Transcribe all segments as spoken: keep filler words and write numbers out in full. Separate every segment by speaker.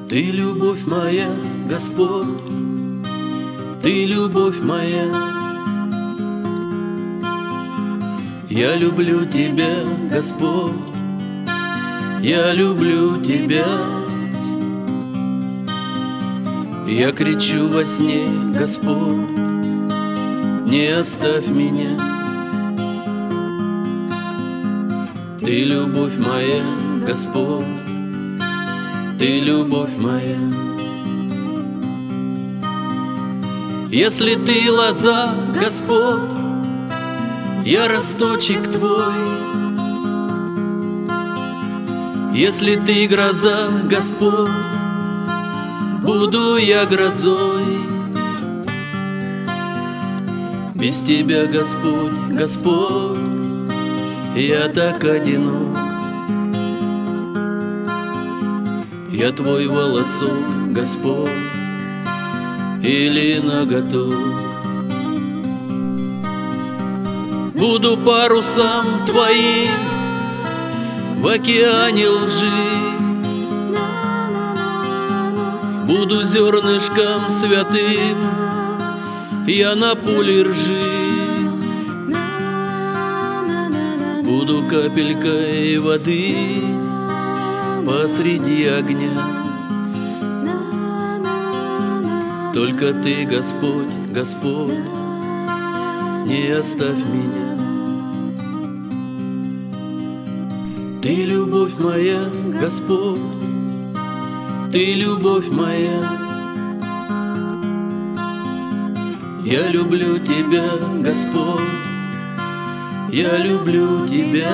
Speaker 1: Ты любовь моя, Господь, Ты любовь моя. Я люблю Тебя, Господь, я люблю Тебя. Я кричу во сне: Господь, не оставь меня. Ты любовь моя, Господь, Ты любовь моя. Если Ты лоза, Господь, я росточек Твой. Если Ты гроза, Господь, буду я грозой. Без Тебя, Господь, Господь, я так одинок. Я Твой волосок, Господь, или наготок. Буду парусом Твоим в океане лжи, буду зернышком святым я на пуле ржи, буду капелькой воды посреди огня. Только Ты, Господь, Господь, не оставь меня. Ты любовь моя, Господь, Ты любовь моя. Я люблю Тебя, Господь, я люблю Тебя.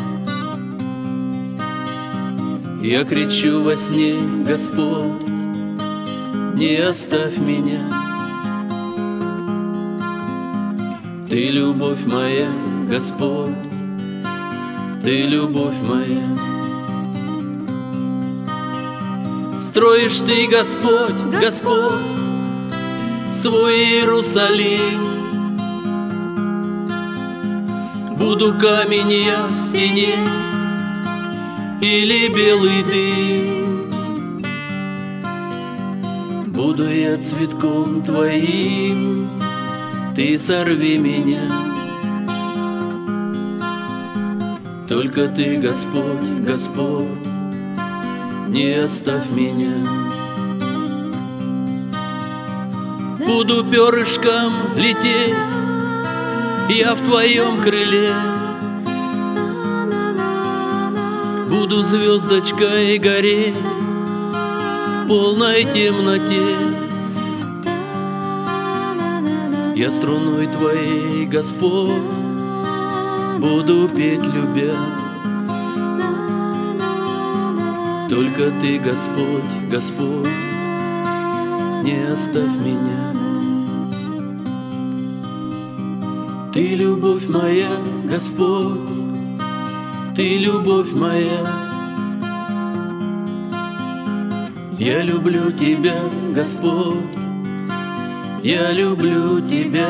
Speaker 1: Я кричу во сне: Господь, не оставь меня. Ты любовь моя, Господь, Ты любовь моя. Строишь Ты, Господь, Господь, свой Иерусалим. Буду камень я в стене или белый дым, буду я цветком Твоим, Ты сорви меня. Только Ты, Господь, Господь, не оставь меня. Буду перышком лететь я в Твоем крыле, буду звездочкой гореть в полной темноте. Я струной Твоей, Господь, буду петь, любя. Только Ты, Господь, Господь, не оставь меня. Ты любовь моя, Господь, Ты любовь моя. Я люблю Тебя, Господь, я люблю Тебя.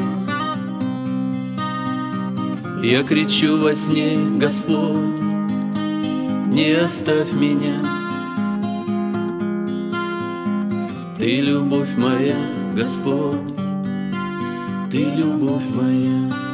Speaker 1: Я кричу во сне: Господь, не оставь меня. Ты любовь моя, Господь, Ты любовь моя.